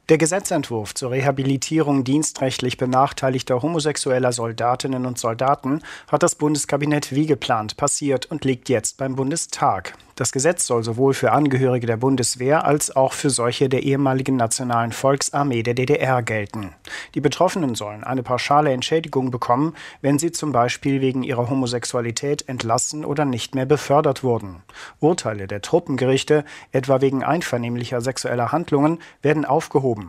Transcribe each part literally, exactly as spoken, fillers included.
Der Gesetzentwurf zur Rehabilitierung dienstrechtlich benachteiligter homosexueller Soldatinnen und Soldaten hat das Bundeskabinett wie geplant passiert und liegt jetzt beim Bundestag. Das Gesetz soll sowohl für Angehörige der Bundeswehr als auch für solche der ehemaligen Nationalen Volksarmee der D D R gelten. Die Betroffenen sollen eine pauschale Entschädigung bekommen, wenn sie zum Beispiel wegen ihrer Homosexualität entlassen oder nicht mehr befördert wurden. Urteile der Truppengerichte, etwa wegen einvernehmlicher sexueller Handlungen, werden aufgehoben.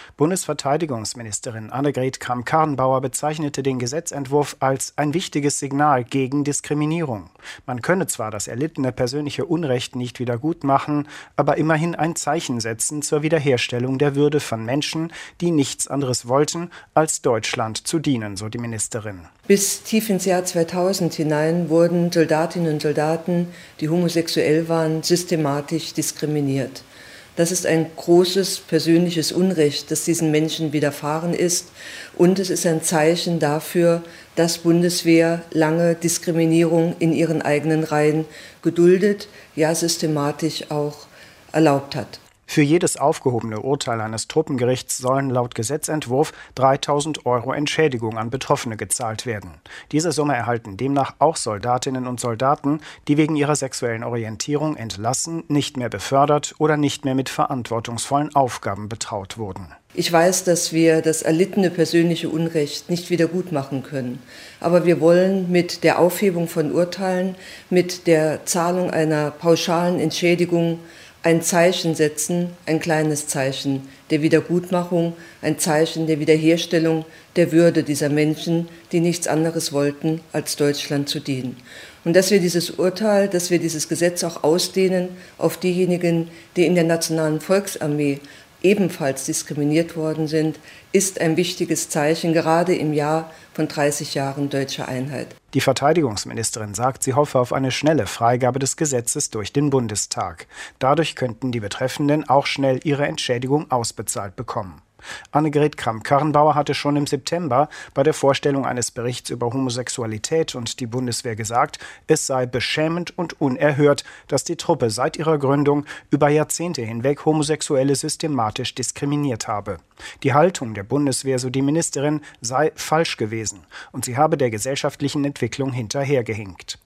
Bundesverteidigungsministerin Annegret Kramp-Karrenbauer bezeichnete den Gesetzentwurf als ein wichtiges Signal gegen Diskriminierung. Man könne zwar das erlittene persönliche Unrecht nicht wiedergutmachen, aber immerhin ein Zeichen setzen zur Wiederherstellung der Würde von Menschen, die nichts anderes wollten, als Deutschland zu dienen, so die Ministerin. Bis tief ins Jahr zweitausend hinein wurden Soldatinnen und Soldaten, die homosexuell waren, systematisch diskriminiert. Das ist ein großes persönliches Unrecht, das diesen Menschen widerfahren ist. Und es ist ein Zeichen dafür, dass Bundeswehr lange Diskriminierung in ihren eigenen Reihen geduldet, ja systematisch auch erlaubt hat. Für jedes aufgehobene Urteil eines Truppengerichts sollen laut Gesetzentwurf dreitausend Euro Entschädigung an Betroffene gezahlt werden. Diese Summe erhalten demnach auch Soldatinnen und Soldaten, die wegen ihrer sexuellen Orientierung entlassen, nicht mehr befördert oder nicht mehr mit verantwortungsvollen Aufgaben betraut wurden. Ich weiß, dass wir das erlittene persönliche Unrecht nicht wiedergutmachen können. Aber wir wollen mit der Aufhebung von Urteilen, mit der Zahlung einer pauschalen Entschädigung ein Zeichen setzen, ein kleines Zeichen der Wiedergutmachung, ein Zeichen der Wiederherstellung der Würde dieser Menschen, die nichts anderes wollten, als Deutschland zu dienen. Und dass wir dieses Urteil, dass wir dieses Gesetz auch ausdehnen auf diejenigen, die in der Nationalen Volksarmee ebenfalls diskriminiert worden sind, ist ein wichtiges Zeichen, gerade im Jahr von dreißig Jahren deutscher Einheit. Die Verteidigungsministerin sagt, sie hoffe auf eine schnelle Freigabe des Gesetzes durch den Bundestag. Dadurch könnten die Betreffenden auch schnell ihre Entschädigung ausbezahlt bekommen. Annegret Kramp-Karrenbauer hatte schon im September bei der Vorstellung eines Berichts über Homosexualität und die Bundeswehr gesagt, es sei beschämend und unerhört, dass die Truppe seit ihrer Gründung über Jahrzehnte hinweg Homosexuelle systematisch diskriminiert habe. Die Haltung der Bundeswehr, so die Ministerin, sei falsch gewesen und sie habe der gesellschaftlichen Entwicklung hinterhergehinkt.